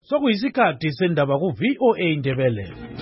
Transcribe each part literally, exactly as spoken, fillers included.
Sokuyisikhathi sendaba ku V O A Ndebele.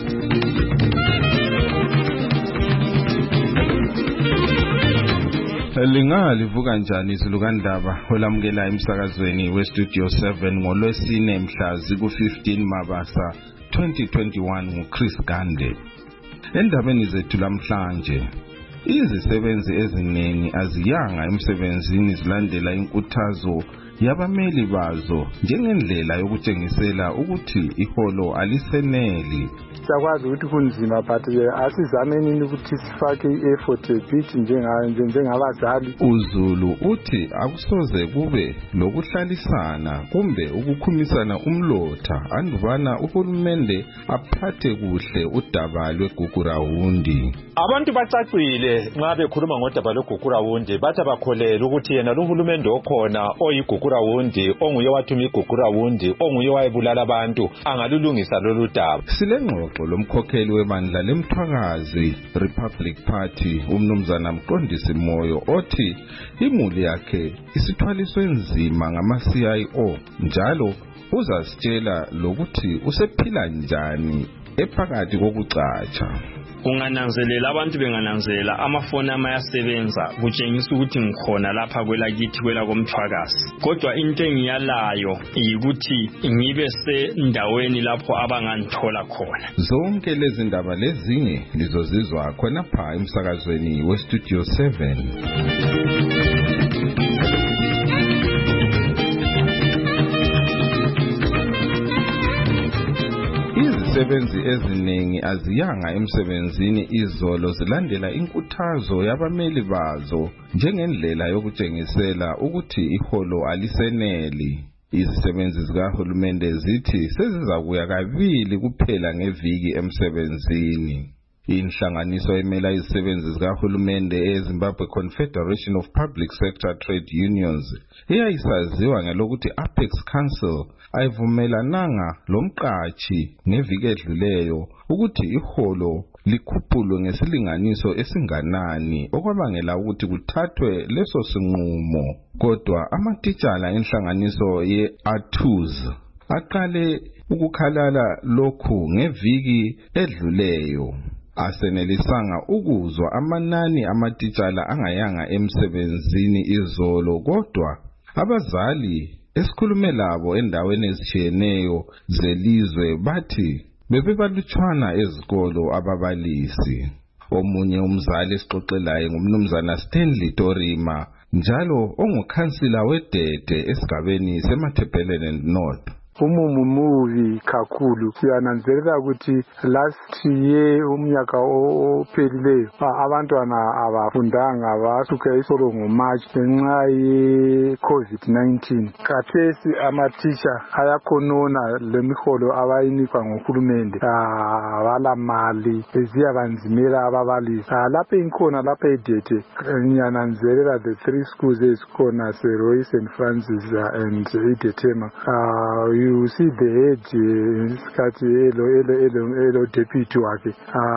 Lingalivuka njani izilukandaba olamukela emsakazweni we Studio seven ngolwesine mhla ziku fifteen Mabasa twenty twenty-one nguChris Gande. Endabeni zethu lamhlanje, izisebenzi eziningi aziyanga emsebenzini zilandela inkuthazo yabameli bazo njengendlela yokutshengisela ukuthi iholo aliseneli. Sakwazi ukuthi kunzima but asizamenini ukuthi sifake i-effort ebit njengabazali. uZulu uthi akusoze kube lokuhlalisana kumbe ukukhumisana umlotha andubana uhulumende aphathe kuhle udaba lweGugurawundi. Abantu bacacile nxa bekhuluma ngodaba lweGugurawundi bathi bakholela ukuthi yenalohulumende okhona oyigugurawundi onguye wathuma igugurawundi onguye wayebulala abantu angalulungisa lolu daba. Silengxoxo lomkhokheli webandla lemthwakazi Republic Party umnumzana Mqondisi Moyo othi imuli yakhe isithwaliswe nzima ngama C I O njalo uzasitshela lokuthi usephila njani ephakathi kokucatsha. Ungananzelela abantu bengananzelela amafoni amayasebenza kutshengisa ukuthi ngikhona lapha kwelakithi kwela komthwakazi. Kodwa into engiyalayo yikuthi ngibe sendaweni lapho abangangithola khona. Zonke lezi ndaba lezinye lizozizwa khona pha emsakazweni we Studio seven. Izisebenzi eziningi aziyanga emsebenzini izolo zilandela inkuthazo yabameli bazo njengendlela yokutshengisela ukuthi iholo aliseneli. Izisebenzi zikahulumende zithi sezizakuya kabili kuphela ngeviki emsebenzini. Inhlanganiso emela izisebenzi zikahulumende eZimbabwe Confederation of Public Sector Trade Unions eyayisaziwa ngelokuthi Apex Council ayivumelananga lomqashi ngeviki edluleyo ukuthi iholo likhuphulwe ngesilinganiso esinganani okwabangela ukuthi kuthathwe leso sinqumo. Kodwa amatitshala enhlanganiso ye-A T U Z aqale ukukhalala lokhu ngeviki edluleyo. Asenelisanga ukuzwa amanani amatitshala angayanga emsebenzini izolo, kodwa abazali esikhulume labo endaweni ezitshiyeneyo zelizwe bathi bebebalutshwana ezikolo ababalisi. Omunye umzali esixoxelayo ngumnumzana Stanley Torima njalo ongukhansila wedede esigabeni seMathebhelele North. Umumu muvi kakhulu. Siyananzelela ukuthi last year umnyaka ophelileyo abantwana abafundanga basuka isikolo ngoMarch ngenxa ye COVID nineteen. Khathesi amatisha ayakhonona lemiholo abayinikwa ngohulumende. Abala mali eziyabanzimela ababalisi. Lapha inkhona lapha edede ngiyananzelela the three schools ezikhona Seroy, Saint Francis and Idetema. You see the head isikhathi elo elo elo elo deputy wakhe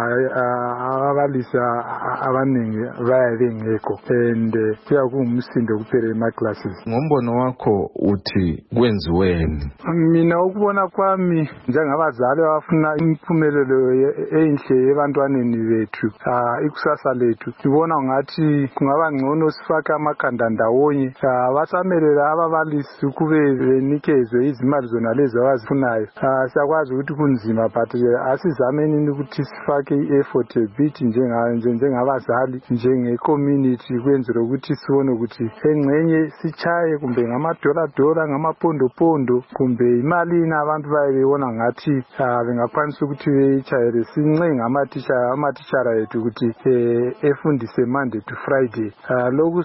abalisa abaningi bayabengekho and kuyakungumsindo kuphela ema classes. Ngombono wakho uthi kwenziweni? Mina ukubona kwami njengabazali abafuna imphumelelo enhle ebantwaneni bethu ikusasa lethu sibona ngathi kungaba ngcono sifaka amakhanda ndawonye basamelela ababalisi kube benikezwe izimali zona lezi abazifunayo. Siyakwazi ukuthi kunzima but asizamenini ukuthi sifake i-effort ebit njengabazali njenge-community kwenzela ukuthi sibone ukuthi engxenye sichaye kumbe ngamadola dola ngamapondopondo kumbe imalini abantu bayebona ngathi bengakwanisa ukuthi beyichayele sincenga amatitsha amatitshara ethu ukuthi efundise Monday to Friday. Lokhu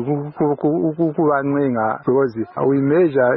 sekubancenga because we measure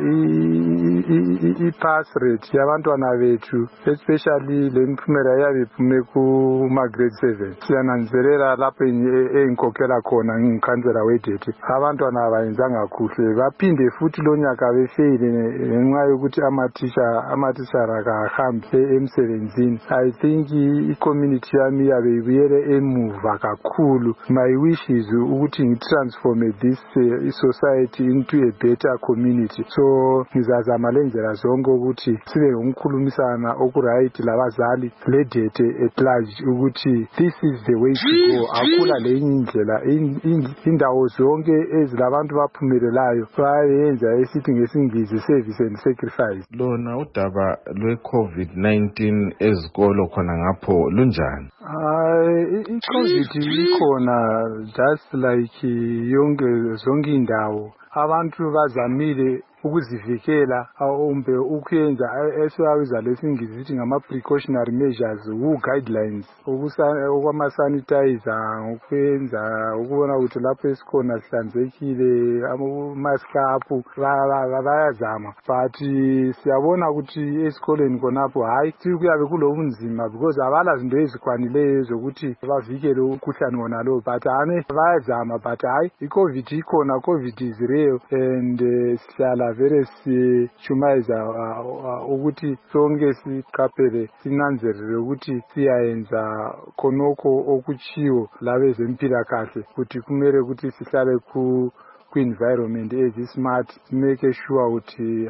i-pass rate yabantwana bethu especially le mphumela yabe iphume kuma grade seven. Siyananzelela lapho enginkokela khona ngikhansela wedete abantwana abayenzanga kuhle baphinde futhi lonyaka befeyile ngenxa yokuthi amatisha amatishara kahambi emsebenzini. I think i-community yami yabe ibuyele emuva kakhulu. My wish is ukuthi ngitransform this uh, society into a better community. So ngizazama lendlela zonke ukuthi sibe ukukhulumisana okuright labazali ledete at large ukuthi this is the way to go. Akula lenye indlela. Indawo zonke ezilabantu baphumelelayo bayenza esithi ngesingisi service and sacrifice. Lona udaba lwe COVID nineteen ezikolo khona ngapho lunjani? Hayi, i-COVID ikhona just like yonke zonke indawo. Abantu bazamile ukuzivikela umbe ukuyenza esiwabiza lesingisi sithi ngama precautionary measures, wu guidelines, okwama sanitizer, ukwenza ukubona ukuthi lapho esikhona sihlanzekile, ama-mask up bayazama, but siyabona ukuthi esikoleni khonapho hayi kuyabe kulobunzima because abala zinto ezikwanileyo zokuthi bavikele umkhuhlane wona lo, but ane bayazama, but hayi i-COVID ikhona, COVID is real, and sihlala vele sichumayeza ukuthi sonke siqaphele sinanzelele ukuthi siyayenza khonokho okuchiwo labezempilakahle ukuthi kumele ukuthi sihlale ku environment ezi-smart, make sure ukuthi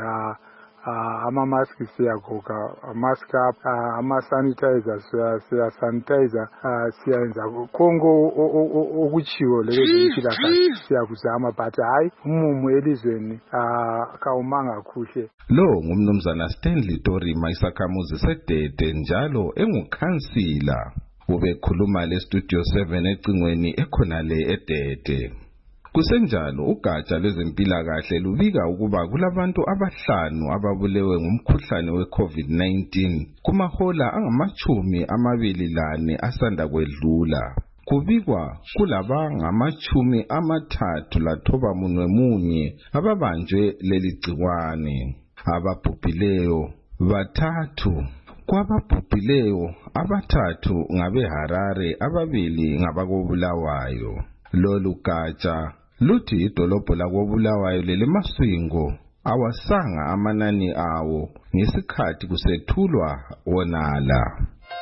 ama-mask siyagoga, mask up, ama-sanitizer siyasanitizer, siyayenza konke okuchiwo lezempilakahle siyakuzama, but hayi umumo elizweni kawumanga kuhle. Lo ngumnumzana Stanley Torima, isakhamuzi sedede njalo engukhansila, ubekhuluma le Studio seven ecingweni ekhonale eDede. Kusenjalo ugatsha lwezempilakahle lubika ukuba kulabantu abahlanu ababulewe ngumkhuhlane we-COVID nineteen kumahola angamachumi amabili lane asanda kwedlula. Kubikwa kulaba ngamachumi amathathu lathoba munwe munye ababanjwe leli gciwane. Ababhubhileyo bathathu. Kwababhubhileyo abathathu ngabeHarare, ababili ngabakobulawayo. Lolu gatsha luthi idolobho lakobulawayo lelemaswingo awasanga amanani awo ngesikhathi kusethulwa wonala.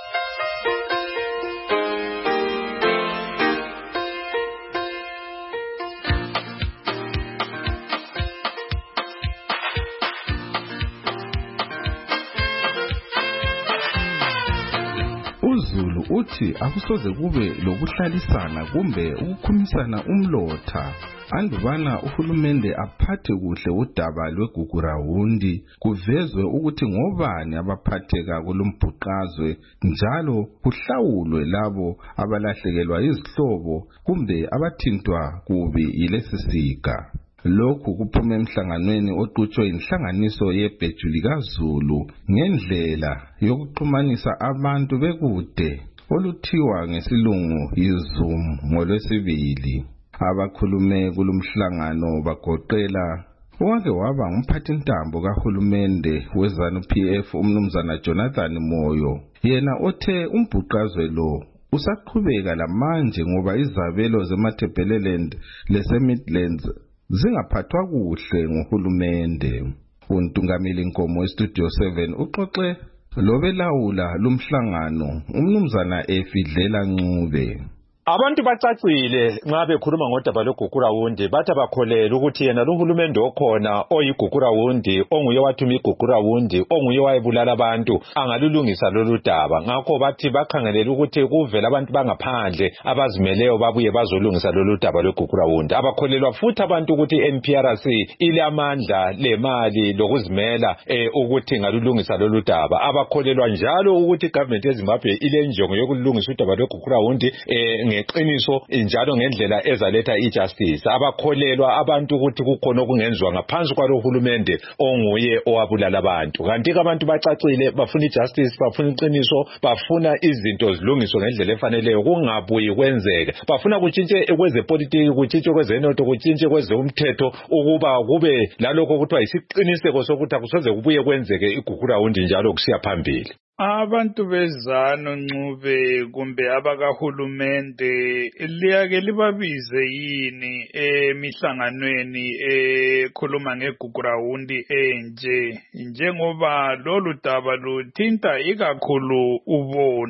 UZulu uthi akusoze kube lokuhlalisana kumbe ukukhumisana umlotha andubana uhulumende aphathe kuhle udaba lweGugurawundi, kuvezwe ukuthi ngobani abaphatheka kulumbhuqazwe, njalo kuhlawulwe labo abalahlekelwa izihlobo kumbe abathintwa kubi yilesisiga. Lokhu kuphume emhlanganweni oqhutshwe inhlanganiso yeBhejuli kaZulu ngendlela yokuxhumanisa abantu bekude oluthiwa ngesilungu yiZoom ngolwesibili. Abakhulume kulumhlangano bagoqela owake waba ngumphathintambo kahulumende weZanu-P F umnumzana Jonathan Moyo, yena othe umbhuqazwe lo usaqhubeka lamanje ngoba izabelo zeMatabeleland leseMidlands zingaphathwa kuhle nguhulumende. Untungameli Nkomo weStudio seven uxoxe lobelawula lumhlangano umnumzana Efidlela Ncube. Abantu bacacile nxa bekhuluma ngodaba lweGugurawundi, bathi bakholela ukuthi yena luhulumende okhona oyigugurawundi, onguye wathuma igugurawundi, onguye wayebulala abantu, angalulungisa lolu daba. Ngakho bathi bakhangelela ukuthi kuvela abantu bangaphandle abazimeleyo babuye bazolungisa lolu daba lweGugurawundi. Abakholelwa futhi abantu ukuthi i-N P R C ilamandla lemali lokuzimela eh, ukuthi ngalulungisa lolu daba. Abakholelwa njalo ukuthi igovernment yeZimbabwe ilenjongo yokulungisa udaba lweGugurawundi eh, ngeqiniso njalo ngendlela ezaletha ijustice. Abakholelwa abantu ukuthi kukhona okungenziwa ngaphansi kwalo hulumende onguye owabulala abantu. Kanti abantu bacacile, bafuna ijustice, bafuna iqiniso, bafuna izinto zilungiswe ngendlela efaneleyo, kungabuyi kwenzeke. Bafuna kutshintshe kwezepolitiki, kutshintshe kwezenotho, kutshintshe kwezomthetho, ukuba kube lalokho kuthiwa isiqiniseko sokuthi akusoze kubuye kwenzeke iGugurawundi njalo kusiya phambili. Abantu bezano Ncube kumbe abakahulumende liyake libabize yini emihlanganweni ekhuluma ngeGugurawundi enje, njengoba lolu daba luthinta ikakhulu ubona?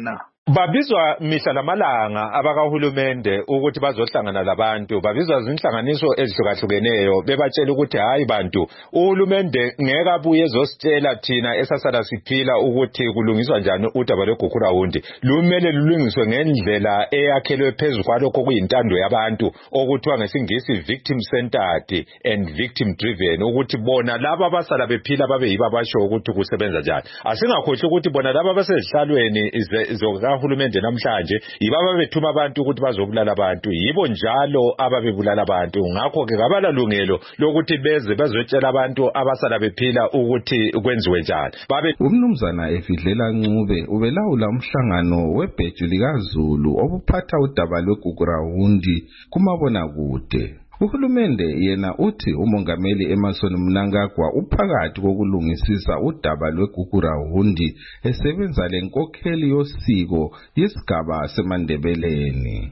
Babizwa mihla lamalanga abakahulumende ukuthi bazohlangana labantu, babizwa zinhlanganiso ezihlukahlukeneyo bebatshela ukuthi hayi bantu, uhulumende ngeke abuye ezositshela thina esasala siphila ukuthi kulungiswa njani udaba lweGugurawundi. Lumele lulungiswe ngendlela eyakhelwe phezulu kwalokho kuyintando yabantu okuthiwa ngesingisi victim centered and victim driven, ukuthi bona laba abasala bephila babe yibo abasho ukuthi kusebenza njani. Asingakhohle ukuthi bona laba abasezihlalweni zoka uhulumende namhlanje yibaba bethuma abantu ukuthi bazobulala abantu, yibo njalo ababebulala abantu. Ngakho ke kabalalungelo lokuthi beze bazotshela abantu abasala bephila ukuthi kwenziwe njani. Babe umnumzana Efidlela Ncube ubelawula umhlangano webheju likaZulu obuphatha udaba lweGugurawundi kumabona kude. Uhulumende yena uthi umongameli Emmerson Mnangagwa uphakathi kokulungisisa udaba lweGugurawundi esebenza lenkokheli yosiko yesigaba seMandebeleni.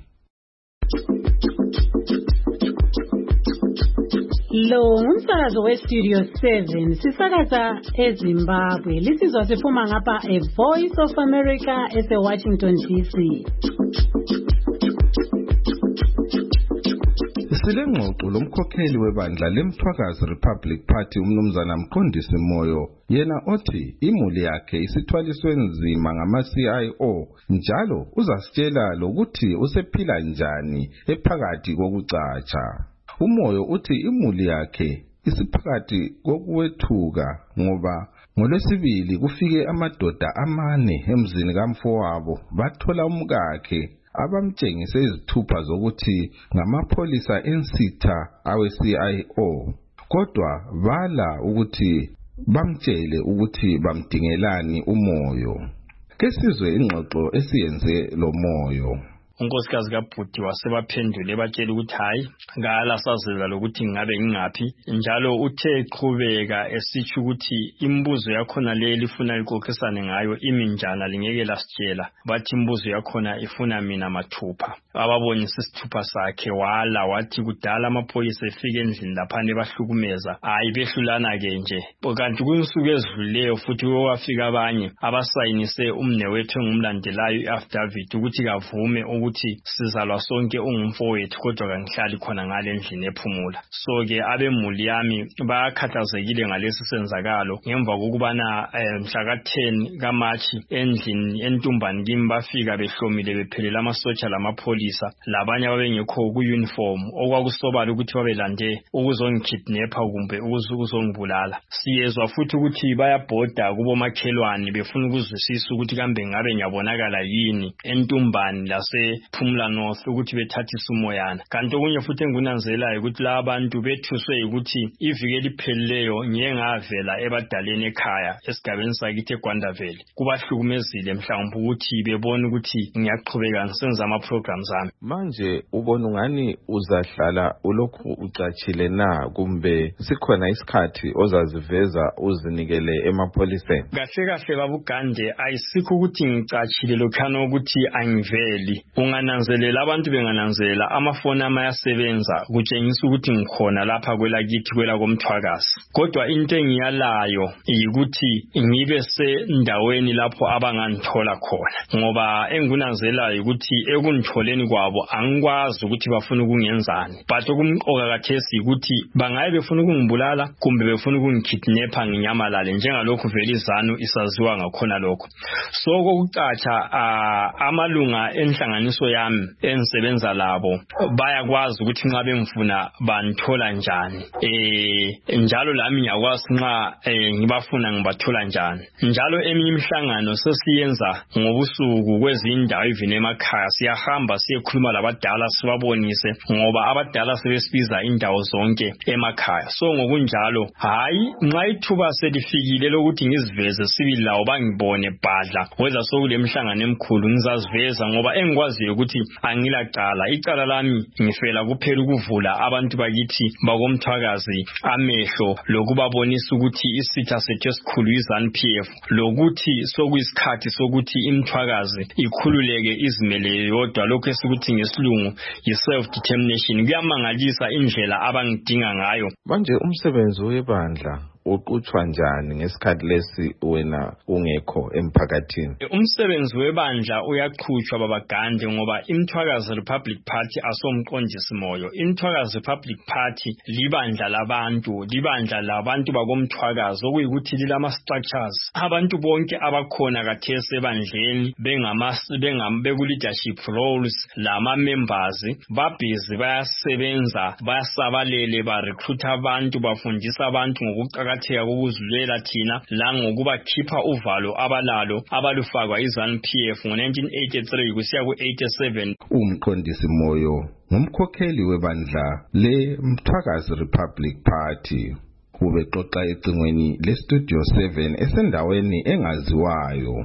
Lo ngumsakazo weStudio seven sisakaza eZimbabwe, lisizwa siphuma ngapha A Voice of America ese-Washington D C. Silengxoxo lomkhokheli webandla leMthwakazi Republic Party umnumzana Mqondisi Moyo, yena othi imuli yakhe isithwaliswe nzima ngama-C I O njalo uzasitshela lokuthi usephila njani ephakathi kokucatsha. Umoyo uthi imuli yakhe isiphakathi kokuwethuka ngoba ngolwesibili kufike amadoda amane emzini kamfowabo bathola umkakhe abamtshengise izithupha zokuthi ngamapholisa ensitha awe-C I O, kodwa bala ukuthi bamtshele ukuthi bamdingelani umoyo. Kesizwe ingxoxo esiyenze lo Moyo. Unkosikazi kaBhuti wasebaphendule batshela ukuthi hayi ngala sazela lokuthi ngabe ngingaphi, njalo uthe eqhubeka esitsho ukuthi imibuzo yakhona le lifuna liqoqisane ngayo iminjana lingeke lasitshela, bathi imibuzo yakhona ifuna mina mathupha. Ababonisa isithupha sakhe wala wathi kudala amapholisa efike endlini laphana bahlukumeza, hayi behlulana ke nje. Kanti kunsuku ezidluleyo futhi wafika abanye abasayinise umnewethu engumlandelayo i-affidavit ukuthi kavume ukuthi sizalwa sonke ungumfowethu kodwa kangihlali khona ngale endlini ephumula. So ke abemuli yami bayakhathazekile ngalesi senzakalo ngemva kokubana mhla ka ten kaMachi endlini entumbani kimi bafika behlomile bephelela amasotsha lamapholisa labanye ababengekho ku-uniform okwakusobala ukuthi babelande ukuzongikidnapha kumbe ukuzongibulala. Siyezwa futhi ukuthi bayabhoda kubomakhelwane befuna ukuzwisisa ukuthi kambe ngabe ngiyabonakala yini entumbani lase Phumula North ukuthi bethathisa umoyana. Kanti okunye futhi engunanzelayo ukuthi la abantu bethuswe ukuthi ivike liphelileyo ngiye ngavela ebadaleni ekhaya esigabeni sakithi eGwandaveli kubahlukumezile mhlawumbe ukuthi bebona ukuthi ngiyaqhubeka ngisenza ama programs ami. Manje ubona ungani uzahlala ulokhu ucatshile na kumbe sikhona isikhathi ozaziveza uzinikele emapholiseni? Kahle kahle babugande ayisikho ukuthi ngicatshile lokhana ukuthi angiveli. Ungananzelela abantu bengananzelela amafoni amayasebenza kutshengisa ukuthi ngikhona lapha kwelakithi kwela komthwakazi. Kodwa into engiyalayo yikuthi ngibe sendaweni lapho abangangithola khona, ngoba engunanzelayo ukuthi ekungitholeni kwabo angikwazi ukuthi bafuna ukungenzani. But okumqoka kathesi ukuthi bangaye befuna ukungibulala kumbe befuna ukungikidnapha nginyamalale njengalokho vele izanu isaziwa ngakhona lokho. So kokucatsha amalunga enhlanganiso yami engisebenza labo bayakwazi ukuthi nxa bengifuna banthola njani, eh njalo lami ngiyakwazi nxa ngibafuna ngibathola njani. Njalo eminye imihlangano sesiyenza ngobusuku kwezindawo even emakhaya, siyahamba siyekhuluma labadala sibabonise ngoba abadala sebesibiza indawo zonke emakhaya. So ngokunjalo hayi nxa ithuba selifikile lokuthi ngiziveze sibili lawo bangibone badla weza sokule mihlangano emkhulu ngizaziveza ngoba engikwaziyo ukuthi angilacala. Icala lami ngifela kuphela ukuvula abantu bakithi bakomthwakazi amehlo lokubabonisa ukuthi isitha sethu esikhulu iZANU P F lokuthi sokuyisikhathi sokuthi imthwakazi ikhululeke izimele yodwa, lokho esikuthi ngesilungu yi-self determination. Kuyamangalisa indlela abangidinga ngayo. Manje umsebenzi webandla uqhutshwa njani ngesikhathi lesi wena ungekho emphakathini? Umsebenzi webandla uyaqhutshwa babagande ngoba iMthwakazi Republic Party asomqondisi moyo. iMthwakazi Republic Party libandla labantu, libandla labantu bakomthwakazi okuyikuthi lilama structures. Abantu bonke abakhona kathese ebandleni bengama bengambe leadership roles lama members babhizi bayasebenza bayasabalele ba recruit abantu bafundisa abantu ngokuqhakatheka kokuzilwela thina la ngokuba khipha uvalo abalalo abalufakwa iZANU P F ngo nineteen eighty-three kusiya ku eighty-seven. Umqondisi moyo ngumkhokheli webandla le Mthwakazi Republic Party. Ubexoxa ecingweni le Studio seven esendaweni engaziwayo.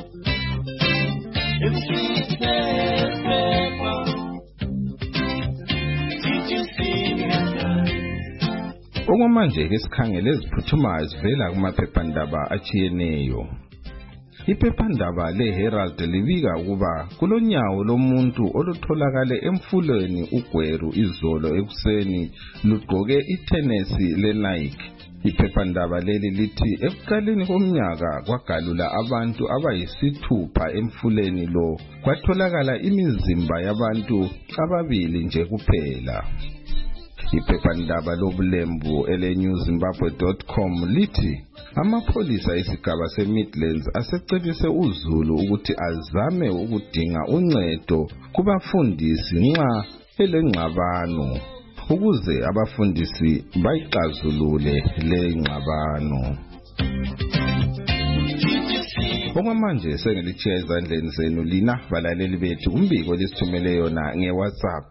Okwamanje ke sikhangele eziphuthumayo zivela kumaphephandaba achiyeneyo. Iphephandaba leHerald libika ukuba kulonyawo lomuntu olutholakale emfulweni uGweru izolo ekuseni lugqoke ithenesi leNike. Iphephandaba leli lithi ekuqaleni komnyaka kwagalula abantu abayisithupha emfuleni lo kwatholakala imizimba yabantu ababili nje kuphela. Iphephandaba lobulembu ele new zimbabwe dot com lithi amapholisa esigaba seMidlands asecebise uZulu ukuthi azame ukudinga uncedo kubafundisi nxa elengxabano ukuze abafundisi bayixazulule le ngxabano. Okwamanje sengilichiya ezandleni zenu lina balaleli bethu umbiko lesithumele yona ngeWhatsApp.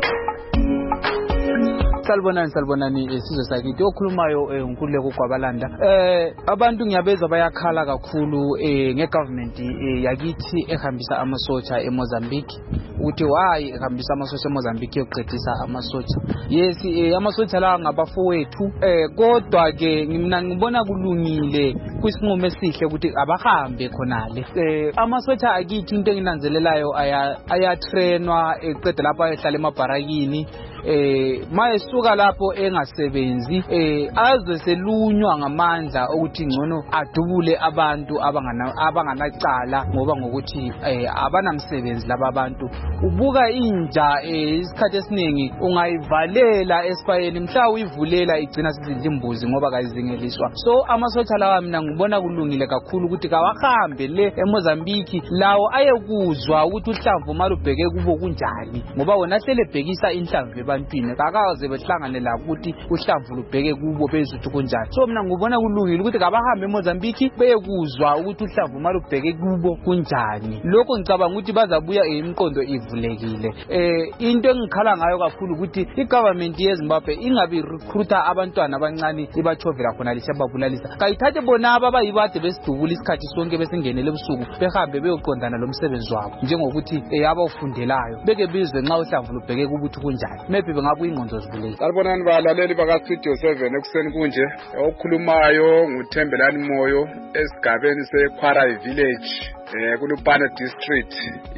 Salbonani salbonani isizwe sakithi okhulumayo uNkululeko Gwabalanda. Eh abantu ngiyabeza bayakhala kakhulu eh ngegovernment yakithi ehambisa amasotsha eMozambique ukuthi why ehambisa amasotsha eMozambique yokuqedisa amasotsha. Yes eh amasotsha la ngabafowethu eh kodwa ke mina ngibona kulungile kwisinqumo esihle ukuthi abahambe khonale. Eh amasotsha akithi into enginanzelelayo aya ayatrainwa eqede lapha ehlala emabharakini. Eh mayesuka lapho engasebenzi eh aze selunywa ngamandla ukuthi ngcono adubule abantu abangana abanganacala ngoba ngokuthi eh abanamsebenzi laba abantu. Ubuka inja eh isikhathi esiningi ungayivalela esipayeni mhla uyivulela igcina sizidla imbuzi ngoba kayizingeliswa. So amasotsha lawa mina ngibona kulungile kakhulu ukuthi kawahambe le eMozambique lawo ayekuzwa ukuthi uhlamvu malubheke kubo kunjani ngoba wona hlele bhekisa inhlamvu ebantwini kakaze behlangane la ukuthi uhlamvu lubheke kubo bezuthi kunjani. So mina ngibona kulungile ukuthi kabahambe eMozambique beyekuzwa ukuthi uhlamvu malubheke kubo kunjani. Lokho ngicabanga ukuthi bazabuya imiqondo ivulekile. Eh into engikhala ngayo kakhulu ukuthi igovernment yeZimbabwe ingabi recruiter abantwana abancane ibachovela khona lishababulalisa. Kayithathe bona ababayibade besidubula isikhathi sonke besingenele ebusuku behambe beyoqondana lo msebenzi wabo njengokuthi eh abawufundelayo beke bizwe nxa uhlamvu lubheke kubuthi kunjani. Maybe bengabu ingqondo zivuleke. Salibonani balaleli baka Studio seven ekuseni kunje okhulumayo nguThembelani Moyo esigabeni seKwarai Village eh kuLupane district.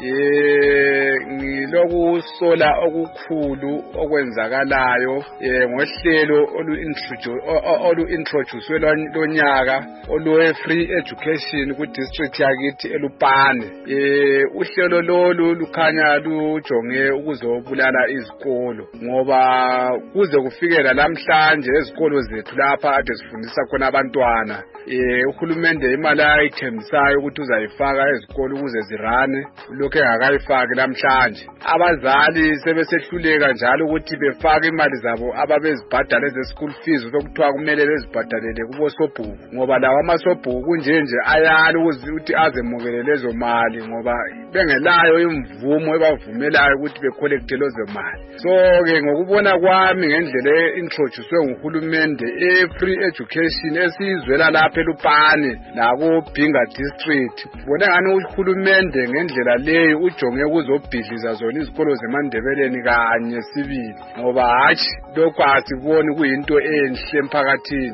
Eh ngilokusola okukhulu okwenzakalayo eh ngohlelo olu introduce olu introduce lonyaka olu free education ku district yakithi eLupane. Eh uhlelo lolu lukhanya lujonge ukuzobulala izikolo ngoba kuze kufikela namhlanje ezikolo zethu lapha ade sifundisa khona abantwana. Eh uhulumende imali ayithembisayo ukuthi uzayifaka ezikolo ukuze zirane lokho engakayifaki namhlanje. Abazali sebesehluleka njalo ukuthi befake imali zabo ababezibhadala eze school fees sokuthiwa kumele bezibhadalele kubo sobhuku ngoba lawa amasobhuku kunjenje ayala ukuthi azemukele lezo mali ngoba bengelayo imvumo ebavumelayo ukuthi becollecte lezo mali. So ke ngokubona kwami ngendlela introduce nguhulumende e free education esizwela lapha eLupane la ku Bhinga district bona ngani uhulumende ngendlela leyo ujonge kuzobhidliza zona izikolo zeMandebeleni kanye sibili ngoba hathi lokho asiboni kuyinto enhle emphakathini.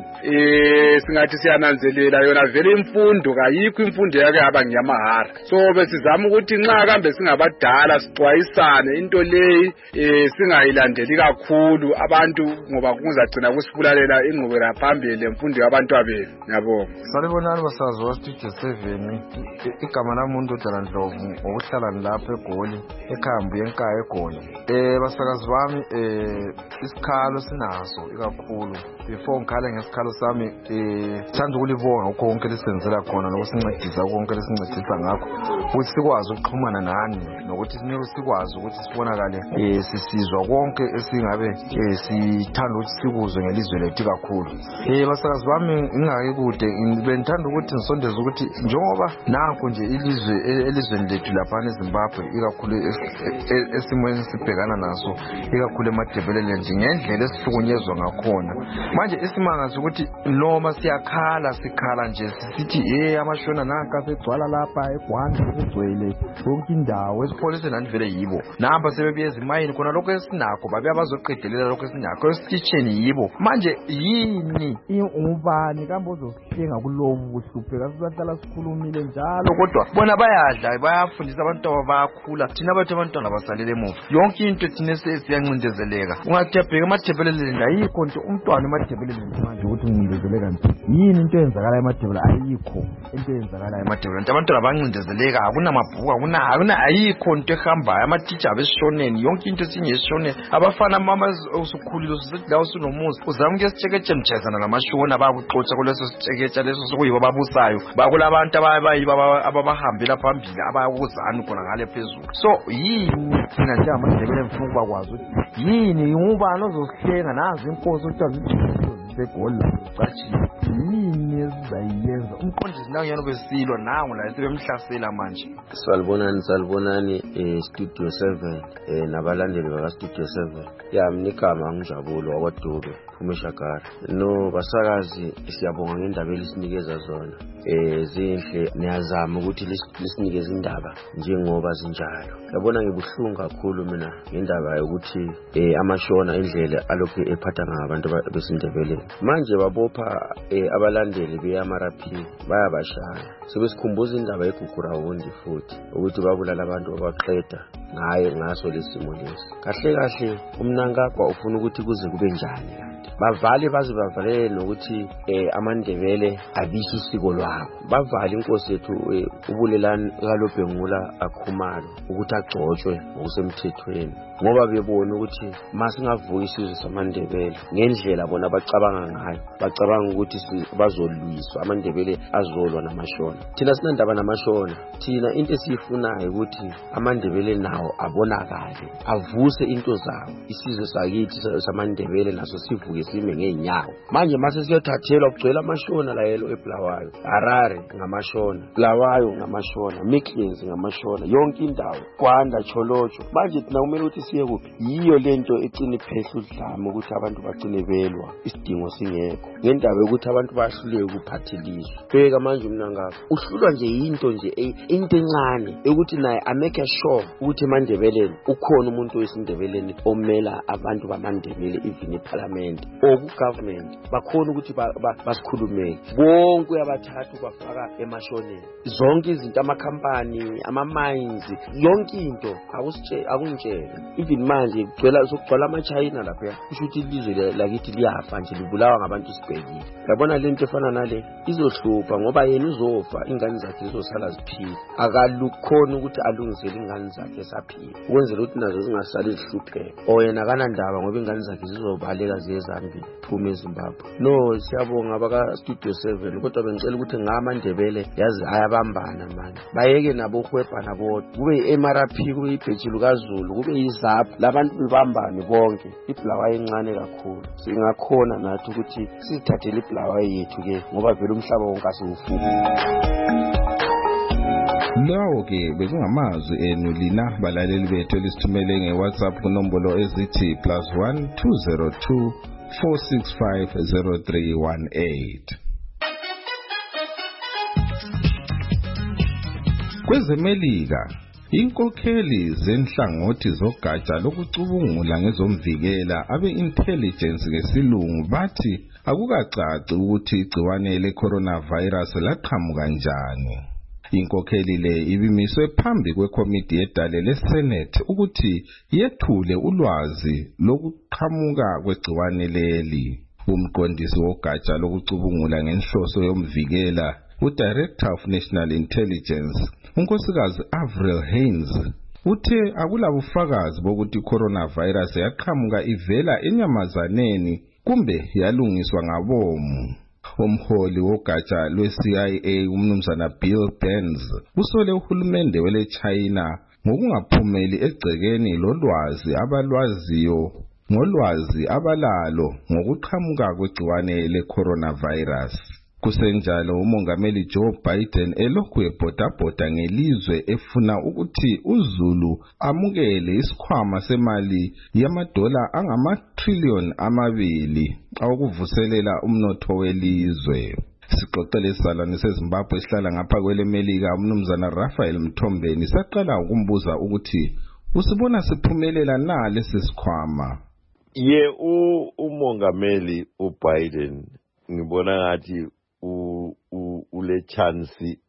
Eh singathi siyananzelela yona vele imfundo kayikho imfundo yake yaba ngiyamahara. So besizama ukuthi nxa kambe singabadala sixwayisane into leyi eh singayilandeli kakhulu abantu ngoba kuzagcina kusibulalela ingqubela phambili lemfundo yabantu abethu. Ngiyabonga. Salibonani basazi wa Studio seven igama lamuntu uDala Ndlovu okuhlala lapha eGoli ekhambi yenkaya eGoli. Eh basakazi bami eh isikhalo sinaso ikakhulu before ngikhale ngesikhalo sami eh thanda ukulibonga konke lisenzela khona nokusincedisa konke lisincedisa ngakho ukuthi sikwazi ukuxhumana nani nokuthi sinike sikwazi ukuthi sibonakale eh sisizwa konke esingabe eh sithanda ukuthi sikuzwe ngelizwe lethu kakhulu. Eh basakazi bami ngingake kude bengithanda ukuthi ngisondeze ukuthi njengoba nanku nje ilizwe elizweni lethu lapha eZimbabwe ikakhulu esimweni sibhekana naso ikakhulu eMadebeleni nje ngendlela esihlukunyezwa ngakhona manje isimanga ukuthi noma siyakhala sikhala nje sithi eh amashona nanka segcwala lapha eGwanda kugcwele yonke indawo esipholise nandivele yibo namba sebebiyeza imayini khona lokho esinakho babe abazoqedelela lokho esinakho esitsheni yibo manje yini ubani kambe uzosihlenga kulobu kuhlupheka sizahlala sikhulumile njalo kodwa bona bayadla bayafundisa abantwana bayakhula thina bathu abantwana basalele emuva yonke into thina siyancindezeleka ungathi yabheka eMadebeleni ayikho nje umntwana eMadebeleni manje ukuthi uncindezeleka nje yini into eyenzakala eMadebeleni ayikho into eyenzakala eMadebeleni abantwana bancindezeleka akunamabhuku akuna akuna ayikho into ehambayo ama-teacher besishoneni yonke into sinyeshone abafana mama usukhulile usithi la usunomuzi uzama ke sitsheketshe mchezana namashona bayakuxotsha kuleso sitsheketsha leso sokuyibo babusayo bakulabantu abayiba ababahambela phambili abayakuzana khona ngale phezulu so yini thina nje amadebele mfuku bakwazi ukuthi yini ngubani ozosihlenga nazi inkosi ukuthi seGoli cathi yini ezayenza umqondisi nawo yena besilwa nangu la sebemhlasela manje. Salibonani salibonani eh Studio seven eh nabalandeli baka Studio seven yami igama ngijabulo wakwaDube uMshakara no basakazi siyabonga ngendaba elisinikeza zona eh zinhle niyazama ukuthi lisinikeze indaba njengoba zinjalo yabona ngibuhlungu kakhulu mina ngendaba yokuthi eh amashona indlela alokhu ephatha ngabantu besindebeleni manje babopha eh abalandeli beyamaraphi bayabashaya sebesikhumbuza indaba yeGugurawundi futhi ukuthi babulala abantu abaqeda ngaye ngaso lesimo lesi kahle kahle umnankagwa ufuna ukuthi kuze kube njani kanti bavale baze bavalele nokuthi eh amandebele abisho isiko lwabo bavale inkosi yethu ubulelani kaLobhengula akhumalo ukuthi agcotshwe ngokusemthethweni ngoba bebona ukuthi masingavuka isizwe samandebele ngendlela bona bacabanga ngayo bacabanga ukuthi bazolwiswa amandebele azolwa namashona thina sinandaba namashona thina into esiyifunayo ukuthi amandebele nawo abonakale avuse into zawo isizwe sakithi samandebele naso sivuke sime ngeenyawo manje mase siyothathelwa kugcwele amashona la yelo eBulawayo Harare ngamashona Bulawayo ngamashona Midlands ngamashona yonke indawo Gwanda Cholocho manje thina kumele ukuthi siye kuphi yiyo lento ecina iphehla udlame ukuthi abantu bagcine belwa isidingo singekho ngendaba ukuthi abantu bahluleke ukuphathelisa bheka manje mina ngakho uhlulwa nje into nje into encane ukuthi naye amake sure ukuthi eMandebeleni ukhona umuntu wesindebeleni omela abantu bamandebele even eParliament oku government bakhona ukuthi basikhulumele bonke uyabathatha bafaka emashoneni zonke izinto amakhampani ama mines yonke into akusitshela akungitshela even manje kugcwela sokugcwala amaChina lapha kusho ukuthi ilizwe lakithi liyafa nje libulawa ngabantu sibhekile yabona lento efana nale izohlupha ngoba yena uzofa ingane zakhe zizosala ziphila akalukhona ukuthi alungisele ingane zakhe saphila ukwenzela ukuthi nazo zingasali zihlupheke oyena kana ndaba ngoba ingane zakhe zizobaleka ziye eZambia phuma eZimbabwe no siyabonga abaka Studio seven kodwa bengicela ukuthi ngamandebele yazi ayabambana manje bayeke nabo uhwebha nabo kube eMaraphi kube ibheji lukaZulu kube izaphu labantu bebambane bonke iBulawayo encane kakhulu singakhona nathi ukuthi sizithathele iBulawayo yethu ke ngoba vele umhlaba wonke asiwufuki. Lawo ke bekungamazwi enu lina balaleli bethu elisithumele ngeWhatsApp kunombolo ezithi plus one two zero two four six five zero three one eight. Kwezemelika, inkokheli zenhlangothi zogatsha lokucubungula ngezomvikela abe-intelligence ngesilungu bathi akukacaci ukuthi igciwane le-coronavirus laqhamuka njani. Inkokheli le ibimiswe phambi kwekomiti yedale leSenate ukuthi yethule ulwazi lokuqhamuka kwegciwane leli. Umqondisi wogatsha lokucubungula ngenhloso yomvikela, uDirector of National Intelligence, unkosikazi Avril Haines, uthe akulabufakazi bokuthi coronavirus yaqhamuka ivela enyamazaneni kumbe yalungiswa ngabomu. Umholi wogatsha lwe-C I A umnumzana Bill Burns usole uhulumende wele China ngokungaphumeli egcekeni lolwazi abalwaziyo ngolwazi abalalo ngokuqhamuka kwegciwane le-coronavirus. Kusenjalo umongameli Joe Biden elokhu ebhodabhoda ngelizwe efuna ukuthi uZulu amukele isikhwama semali yamadola angama-trillion amabili awukuvuselela umnotho welizwe. Sixoxele isalwane seZimbabwe esihlala ngapha kwelemelika umnumzana Raphael Mthombeni saqala ukumbuza ukuthi usibona siphumelela na lesi sikhwama. Ye umongameli uBiden ngibona ngathi u ule chance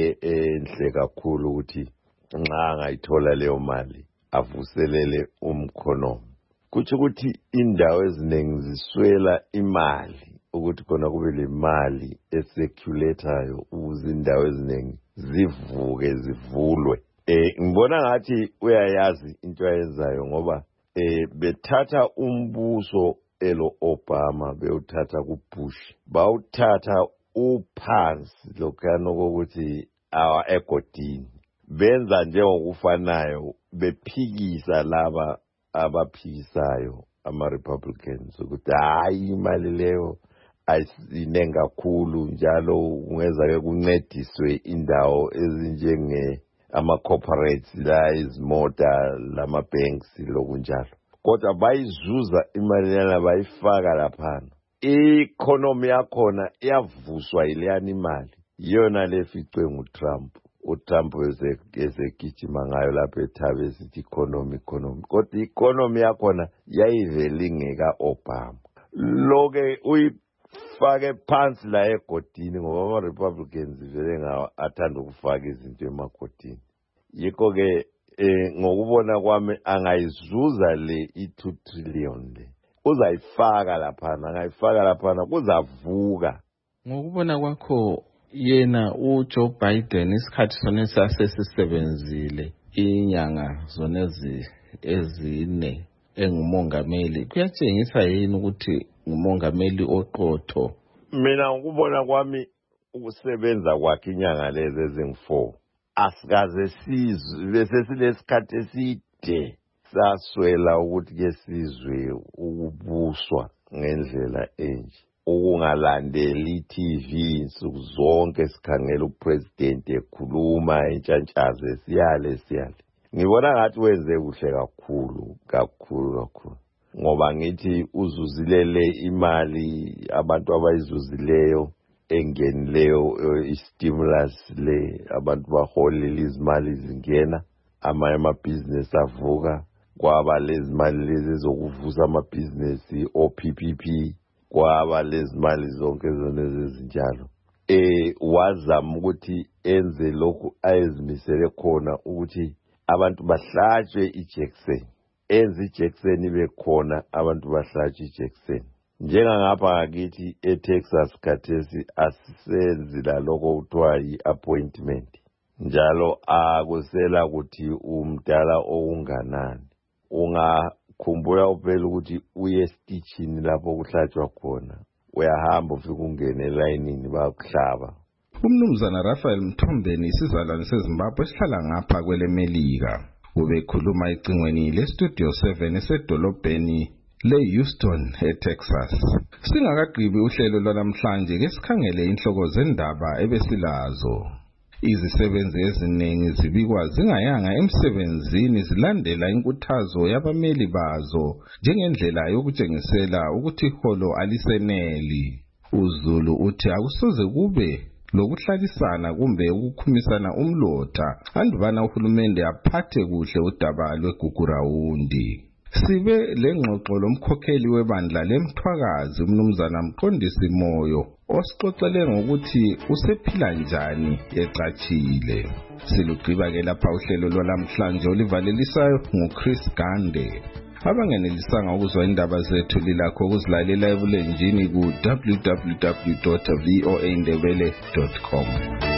enhle kakhulu ukuthi nxa ngayithola leyo mali avuselele umkhono. Kuthi ukuthi indawo eziningi ziswela imali ukuthi khona kube le mali eseculateayo ukuze indawo eziningi zivuke zivulwe. Eh ngibona ngathi uyayazi into ayenzayo ngoba eh bethatha umbuso elo Obama bewuthatha kuBush bawuthatha uphansi lokano kokuthi awa egodini benza njengokufanayo bephikisa laba abaphikisayo ama Republicans ukuthi hayi imali leyo ayisine kakhulu njalo ungeza ke kuncediswe indawo ezinjenge ama corporates la izimota lama banks lokunjalo. Kodwa bayizuza imali yana bayifaka lapha. I-economy yakhona iyavuswa ileyani imali. Yona leficwe nguTrump. uTrump ezegijima ngayo lapha ethabe esithi economy economy. Kodwa i-economy yakhona yayivele ingeka Obama. Loke uyifake phansi la egodini ngoba ama Republicans vele ngawo athanda ukufaka izinto emagodini. Yikho ke Eh ngokubona kwami angayizuza le i-two trillion le uzayifaka lapha angayifaka lapha kuzavuka. Ngokubona kwakho yena uJoe Biden isikhathi sona sasesisebenzile inyanga zona ezine engumongameli kuyatshengisa yini ukuthi ngumongameli oqotho. Mina ngokubona kwami ukusebenza kwakhe inyanga lezi ezingu-four asikaze sizwe bese silesikhathi eside saswela ukuthi ke sizwe ukubuswa ngendlela enje ukungalandeli i-T V nsuku zonke sikhangela upresident ekhuluma entshantshaze siyale siyale. Ngibona ngathi wenze kuhle kakhulu kakhulu kakhulu ngoba ngithi uzuzilele imali abantu abayizuzileyo engenileyo i-stimulus le abantu baholele izimali zingena ama amabhizinesi avuka kwaba lezi mali lezi zokuvusa amabhizinesi o P P P kwaba lezi mali zonke zona ezinjalo. Eh wazama ukuthi enze lokhu ayezimisele khona ukuthi abantu bahlatshwe ijekiseni enze ijekiseni ibe khona abantu bahlatshwe ijekiseni. Njengangapha ngakithi eTexas khathesi asisenzi la lokho kuthiwa yi-appointment njalo akusela ukuthi umdala okunganani. Ungakhumbula uphela ukuthi uye stitchini lapho kuhlatshwa khona uyahamba ufike ungene elayinini bakuhlaba. Umnumzana Raphael Mthombeni isizalwane seZimbabwe esihlala ngapha kwelemelika ubekhuluma ecingweni leStudio seven esedolobheni le-Houston eTexas. Singakagqibi uhlelo lwanamhlanje ke sikhangele inhloko zendaba ebesilazo. Izisebenzi eziningi zibikwa zingayanga emsebenzini zilandela inkuthazo yabameli bazo njengendlela yokutshengisela ukuthi iholo aliseneli. uZulu uthi akusoze kube lokuhlalisana kumbe ukukhumisana umlotha andubana uhulumende aphathe kuhle udaba lweGugurawundi. Sibe lengxoxo lomkhokheli webandla leMthwakazi umnumzana Mqondisi Moyo osixoxele ngokuthi usephila njani ecatshile. Silugqiba ke lapha uhlelo lwalamhlanje olivalelisayo nguChris Gande. Abangenelisanga ukuzwa indaba zethu lilakho ukuzilalela ebulenjini ku w w w dot v o a ndebele dot com.